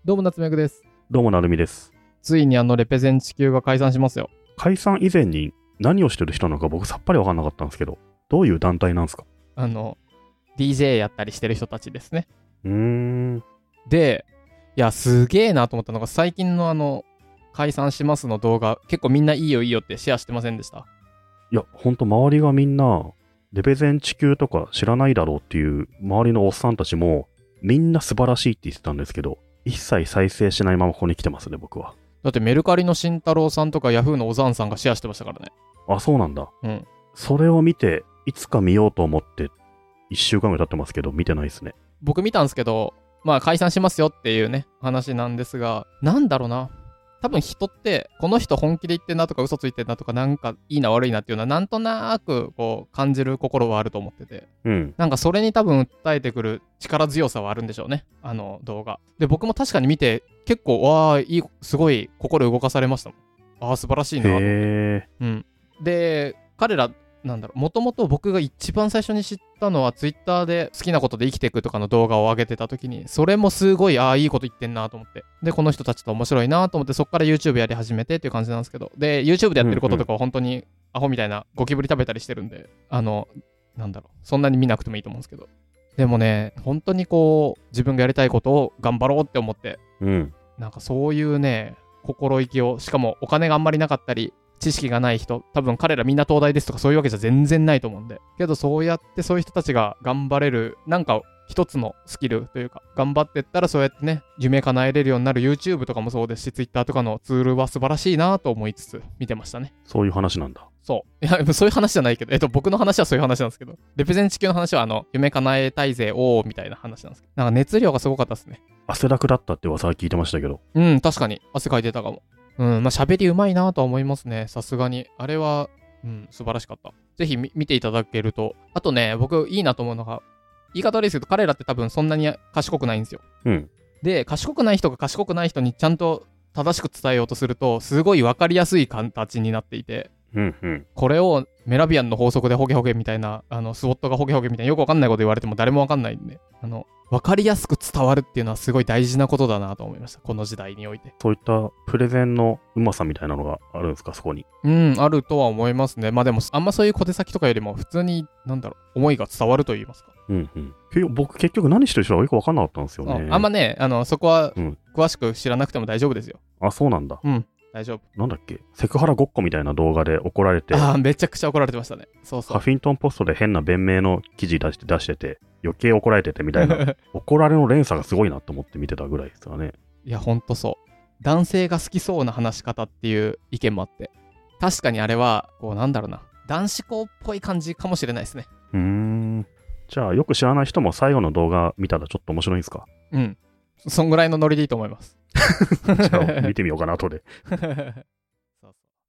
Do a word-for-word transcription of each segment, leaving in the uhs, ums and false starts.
どうも夏目くです。 どうもなるみです。 ついにあのレペゼン地球が解散しますよ。 解散以前に何をしてる人なのか僕さっぱり分かんなかったんですけど、どういう団体なんですか？ あの ディージェー やったりしてる人たちですね。 うーん。 で、いやすげえなと思ったのが、最近のあの解散しますの動画、結構みんないいよいいよってシェアしてませんでした？ いやほんと周りがみんなレペゼン地球とか知らないだろうっていう周りのおっさんたちもみんな素晴らしいって言ってたんですけど、一切再生しないままここに来てますね僕は。 だってメルカリの慎太郎さんとかヤフーの小山さんがシェアしてましたからね。 あ、そうなんだ。 うん。 それを見ていつか見ようと思っていっしゅうかんぐらい経ってますけど見てないですね。 僕見たんですけど、まあ解散しますよっていうね話なんですが、なんだろうな、多分人ってこの人本気で言ってんなとか嘘ついてんなとか、なんかいいな悪いなっていうのはなんとなくこう感じる心はあると思ってて、 うん。 なんかそれに多分訴えてくる力強さはあるんでしょうね、あの動画で。僕も確かに見て結構わーいい、すごい心動かされましたもん。あー素晴らしいなと思って。 へうん。で彼らなんだろう、もともと僕が一番最初に知ったのはツイッターで好きなことで生きていくとかの動画を上げてた時に、それもすごいああいいこと言ってんなと思って、でこの人たちと面白いなと思って、そっから YouTube やり始めてっていう感じなんですけど、で YouTube でやってることとかは本当にアホみたいなゴキブリ食べたりしてるんで、あのなんだろう、そんなに見なくてもいいと思うんですけど、でもね本当にこう自分がやりたいことを頑張ろうって思って、 うん。 なんかそういうね心意気を、しかもお金があんまりなかったり知識がない人、多分彼らみんな東大ですとかそういうわけじゃ全然ないと思うんで、けどそうやってそういう人たちが頑張れる、なんか一つのスキルというか、頑張ってったらそうやってね夢叶えれるようになる YouTube とかもそうですし、Twitter とかのツールは素晴らしいなと思いつつ見てましたね。 そういう話なんだ。 そういやそういう話じゃないけど、えっと僕の話はそういう話なんですけど、レペゼン地球の話はあの夢叶えたいぜおーみたいな話なんですけど、なんか熱量がすごかったですね。 汗だくだったって噂は聞いてましたけど。 うん、確かに汗かいてたかも。うん、まあ喋りうまいなとは思いますね、さすがに。あれは、うん、素晴らしかった。ぜひ見ていただけると。あとね、僕いいなと思うのが、言い方悪いですけど、彼らって多分そんなに賢くないんですよ。 うん。 で、賢くない人が賢くない人にちゃんと正しく伝えようとすると、すごい分かりやすい形になっていて、 うんうん。 これをメラビアンの法則でホゲホゲみたいな、あのスウォットがホゲホゲみたいなよく分かんないこと言われても誰も分かんないんで、あの分かりやすく伝わるっていうのはすごい大事なことだなと思いました、この時代において。 そういったプレゼンのうまさみたいなのがあるんですか、そこに。 うん、あるとは思いますね。まあでもあんまそういう小手先とかよりも普通になんだろう、思いが伝わると言いますか。 うんうん。結局僕結局何してる人かよく分かんなかったんですよね。 あ, あんまね、あのそこはうん詳しく知らなくても大丈夫ですよ。 あ、そうなんだ。 うん、大丈夫。 なんだっけ、セクハラごっこみたいな動画で怒られて、 ああ、めちゃくちゃ怒られてましたね。そうそう。 ハフィントンポストで変な弁明の記事出して出してて、余計怒られててみたいな、怒られの連鎖がすごいなと思って見てたぐらいですよね。 いや、ほんとそう。男性が好きそうな話し方っていう意見もあって、確かにあれは、こうなんだろうな、男子校っぽい感じかもしれないですね。 うーん。じゃあよく知らない人も最後の動画見たらちょっと面白いんですか？ うん。そんぐらいのノリでいいと思います。 じゃあ見てみようかな、後で。 そうそう。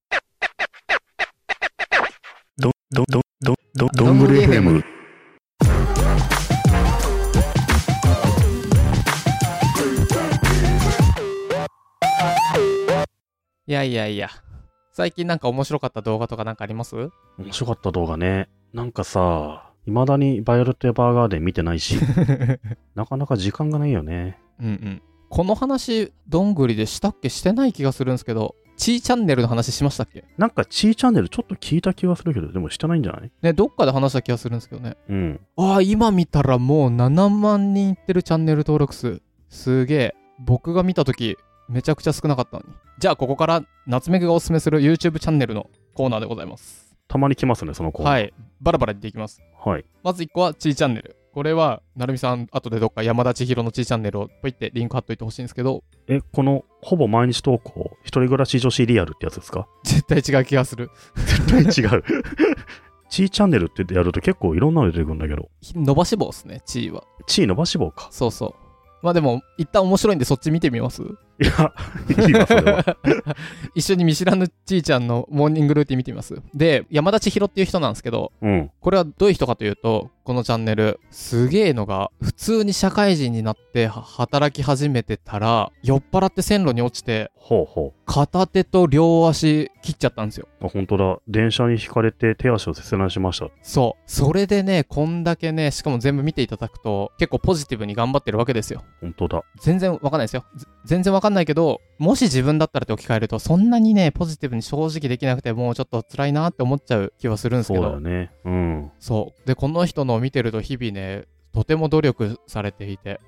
ど、ど、ど、ど、ど、どんぐり エフエム。 いやいやいや。最近なんか面白かった動画とかなんかあります？ 面白かった動画ね。なんかさ、未だにバイオレット・エヴァーガーデン見てないし、なかなか時間がないよね。 うんうん。この話、どんぐりでしたっけ？してない気がするんですけど、チーチャンネルの話しましたっけ？ なんかチーチャンネルちょっと聞いた気はするけど、でもしてないんじゃない？ ね、どっかで話した気がするんですけどね。 うん。 ああ、今見たらもうななまんにんいってるチャンネル登録数。すげえ。僕が見たとき、めちゃくちゃ少なかったのに。じゃあ、ここから夏目がおすすめする YouTube チャンネルのコーナーでございます。 たまに来ますね、そのコーナー。 はい。バラバラ言っていきます。 はい。 まずいっこはチーチャンネル。これは、なるみさん、後でどっか山田千尋のチーチャンネルをポイってリンク貼っといてほしいんですけど、 え、このほぼ毎日投稿、一人暮らし女子リアルってやつですか？ 絶対違う気がする。 絶対違う。チーチャンネルってやると結構いろんなの出てくるんだけど。 伸ばし棒ですね、チーは。 チー伸ばし棒か。 そうそう。まあでも、一旦面白いんでそっち見てみます？ いや、いいわ、それは。 一緒に見知らぬちーちゃんのモーニングルーティン見てみます。で、山田千尋っていう人なんですけど、 うん。 これはどういう人かというと、このチャンネル、すげえのが、普通に社会人になっては働き始めてたら、酔っ払って線路に落ちて、 ほうほ片手と両足切っちゃったんですよ。 う。あ、本当だ。電車にひかれて手足を切断しました。 そう。それでね、こんだけね、しかも全部見ていただくと、結構ポジティブに頑張ってるわけですよ。 本当だ。 全然わかんないですよ。全然わかんないけど、もし自分だったらって置き換えると、そんなにね、ポジティブに正直できなくて、もうちょっと辛いなって思っちゃう気はするんですけど。 そうだよね。うん。 そう。で、この人のを見てると日々ね、とても努力されていて、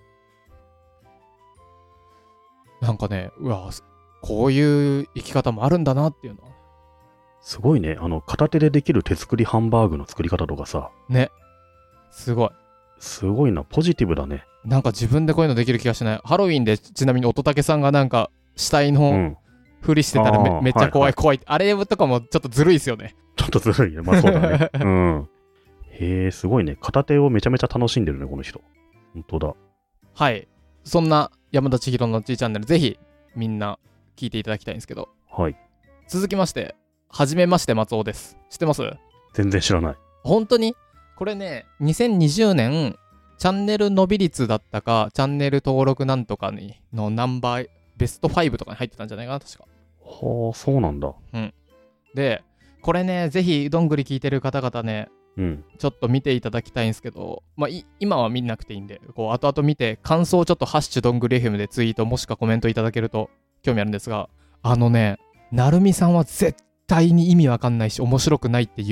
なんかね、うわ、こういう生き方もあるんだなっていうのは。 すごいね。あの、片手でできる手作りハンバーグの作り方とかさ。 ね。すごい。 すごいな。ポジティブだね。 なんか自分でこういうのできる気がしない。ハロウィンでちなみに乙武さんがなんか死体うのん。 ふりしてたらめ,、 あーめっちゃ怖いはいはい怖い。あれとかもちょっとずるいですよね。 ちょっとずるいね。まあそうだね。うん。へえ、すごいね。片手をめちゃめちゃ楽しんでるね、この人。本当だ。 はい。そんな山田千尋の G チャンネル、ぜひみんな聞いていただきたいんですけど。 はい。 続きまして、はじめまして松尾です。知ってます？ 全然知らない。 本当にこれね、にせんにじゅうねん、チャンネル伸び率だったか、チャンネル登録なんとかにのナンバー、ベストごとかに入ってたんじゃないかな、確か。 はあ、そうなんだ。 で、これね、ぜひどんぐり聞いてる方々ね、 うん。 ちょっと見ていただきたいんですけど、まあ、い今は見なくていいんで、こう、後々見て、感想をちょっとハッシュどんぐり エフエム でツイートもしくはコメントいただけると興味あるんですが、あのね、なるみさんは絶対に意味わかんないし、面白くないっていう。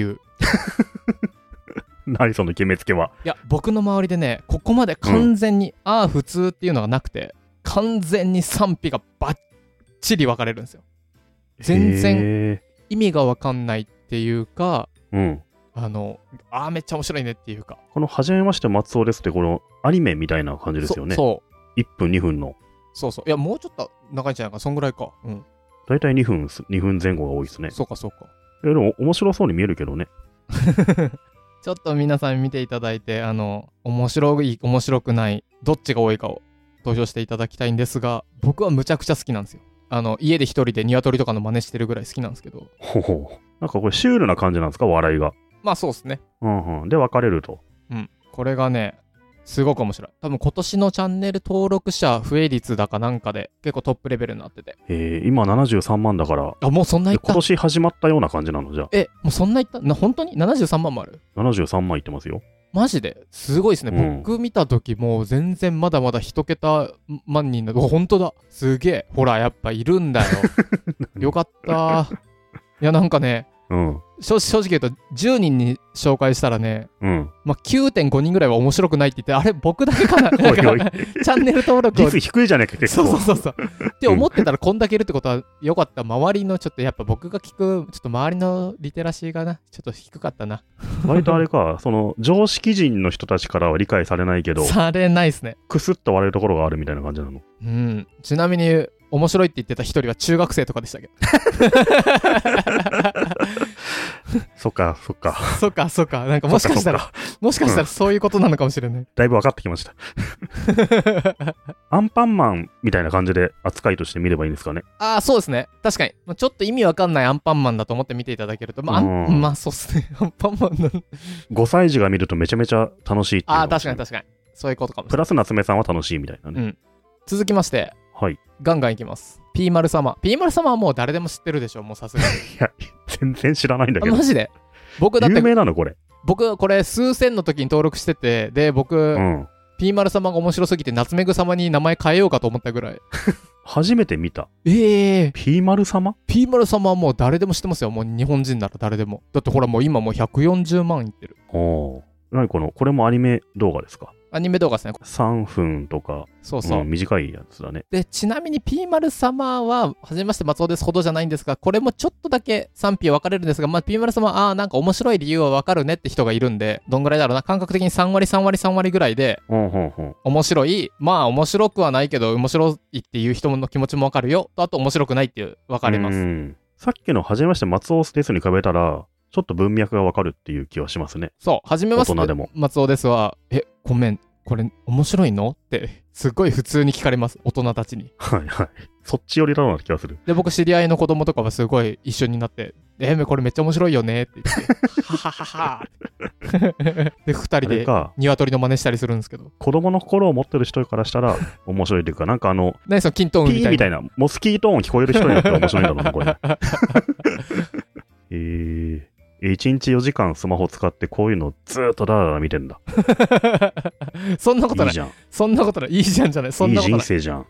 何その決めつけは。 いや、僕の周りでね、ここまで完全に、うん、ああ、普通っていうのがなくて、完全に賛否がバッチリ分かれるんですよ。全然意味がわかんないっていうか、 うん。 あの、ああ、めっちゃ面白いねっていうか。 このはじめまして松尾ですって、このアニメみたいな感じですよね。 そそう。いっぷんにふんの。 そうそう。いや、もうちょっと長いんじゃないか。そんぐらいか。うん。 だいたいにふん、にふんぜん後が多いですね。 そうか、そうか。 え、でも面白そうに見えるけどね。 ちょっと皆さん見ていただいて、あの、面白い、面白くない、どっちが多いかを投票していただきたいんですが、僕はむちゃくちゃ好きなんですよ。あの、家で一人で鶏とかの真似してるぐらい好きなんですけど。 ほほう。なんかこれシュールな感じなんですか、笑いが。 まあそうですね。 うんうん。で、分かれると。 うん。これがね、すごく面白い。多分今年のチャンネル登録者増え率だかなんかで結構トップレベルになってて。 えー、今ななじゅうさんまんだから。 あ、もうそんないった。 今年始まったような感じなのじゃあ。 え、もうそんないったな、本当に ?ななじゅうさんまんもある？ ななじゅうさんまんいってますよ。 マジですごいですね、うん、僕見た時もう全然まだまだ一桁万人だ。本当だ、すげえ。ほらやっぱいるんだよ。よかったいやなんかね、 うん、 正, 正直言うとじゅうにんに紹介したらね、 うん、 まあ、きゅうてんごにんぐらいは面白くないって言って、あれ僕だけかな、なんかおいおいチャンネル登録を率低いじゃねえか結構。 そうそうそうそうって思ってたらこんだけいるってことはよかった。周りのちょっとやっぱ僕が聞くちょっと周りのリテラシーがなちょっと低かったな。 割とあれかその常識人の人たちからは理解されないけどされないですね。 クスッと割れるところがあるみたいな感じなの。 うん。ちなみに面白いって言ってた一人は中学生とかでしたけど。 そっかそっかそっかそっか。なんかもしかしたらもしかしたらそういうことなのかもしれない。うん、 だいぶ分かってきました。アンパンマンみたいな感じで扱いとして見ればいいんですかね。 ああそうですね。確かにちょっと意味わかんないアンパンマンだと思って見ていただけるとまあ、うん、まあそうっすね。アンパンマンのごさい児が見るとめちゃめちゃ楽しいっていう。 ああ確かに確かにそういうことかもしれない。 プラス夏目さんは楽しいみたいなね。うん、 続きましてはい。 ガンガンいきます。ピーマル様。ピーマル様はもう誰でも知ってるでしょ、もうさすがに。いや、全然知らないんだけど。 マジで僕だって、 有名なのこれ。 僕、これ数千の時に登録してて、で、僕、うん、ピーマル様が面白すぎて、夏目ぐ様に名前変えようかと思ったぐらい。 初めて見た。 ええー。 ピーマル様？ ピーマル様はもう誰でも知ってますよ。もう日本人なら誰でも。だってほらもう今もうひゃくよんじゅうまんいってる。 おー。何この、これもアニメ動画ですか？ アニメ動画ですね。 さんぷんとか、 そうそう、 まあ、短いやつだね。 で、ちなみにピーマル様は、はじめまして松尾ですほどじゃないんですが、これもちょっとだけ賛否は分かれるんですが、まあ、ピーマル様は、ああ、なんか面白い理由は分かるねって人がいるんで、どんぐらいだろうな、感覚的にさんわりさんわりさんわりぐらいで、 うんうんうん、 面白い、まあ面白くはないけど、面白いっていう人の気持ちも分かるよ、とあと面白くないっていう分かります。 うん、さっきのはじめまして松尾ですに比べたら、ちょっと文脈が分かるっていう気はしますね。 そう、はじめまして松尾ですは、え、ごめん。 これ面白いのってすっごい普通に聞かれます、大人たちに。 はいはい。そっち寄りだろうな気がする。 で僕知り合いの子供とかはすごい一緒になって「えー、これめっちゃ面白いよね」って言って「はははは」でふたりで鶏の真似したりするんですけど、 子供の心を持ってる人からしたら面白いというか、なんかあの何そのキントーンみたいなピーみたいなモスキートーン聞こえる人によって面白いんだろうなこれ。えーいちにちよじかんスマホ使ってこういうのずーっとダラダラ見てんだ。 そんなことない。 いいじゃん。 そんなことない。いいじゃんじゃない。そんなことない。 いい人生じゃん。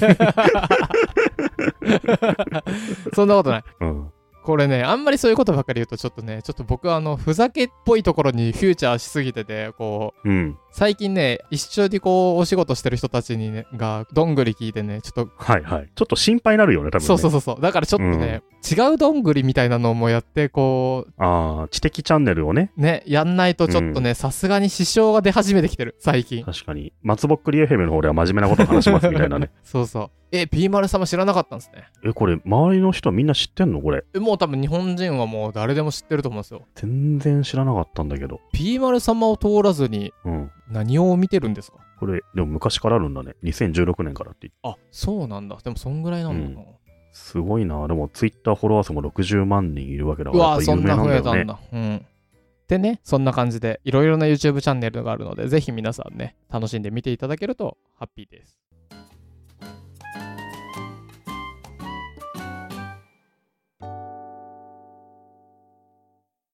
そんなことない。 うん。 これね、あんまりそういうことばっかり言うとちょっとね、ちょっと僕はあのふざけっぽいところにフューチャーしすぎてて、こう、 うん、 最近ね、一緒にこうお仕事してる人たちにねがどんぐり聞いてね、ちょっとはいはい、ちょっと心配になるよね多分ね。 そうそうそうそう。だからちょっとね、うん、違うどんぐりみたいなのもやってこう、 ああ知的チャンネルをねねやんないとちょっとね、さすがに支障が出始めてきてる最近。 確かに松ぼっくり エフエム の方では真面目なことを話しますみたいなね。 そうそう。え、ピーマル様知らなかったんですね。 え、これ、周りの人はみんな知ってんのこれ。 え、もう多分日本人はもう誰でも知ってると思うんですよ。 全然知らなかったんだけど。 ピーマル様を通らずに、何を見てるんですか、うん、 これ、でも昔からあるんだね。にせんじゅうろくねんからって言って。 あ、そうなんだ。でもそんぐらいなんだな。うん、 すごいな。でも、ツイッターフォロワー数もろくじゅうまんにんいるわけだから、 うわ、 有名なんだよね。 そんな増えたんだ。うん。でね、そんな感じで、いろいろな YouTube チャンネルがあるので、ぜひ皆さんね、楽しんで見ていただけるとハッピーです。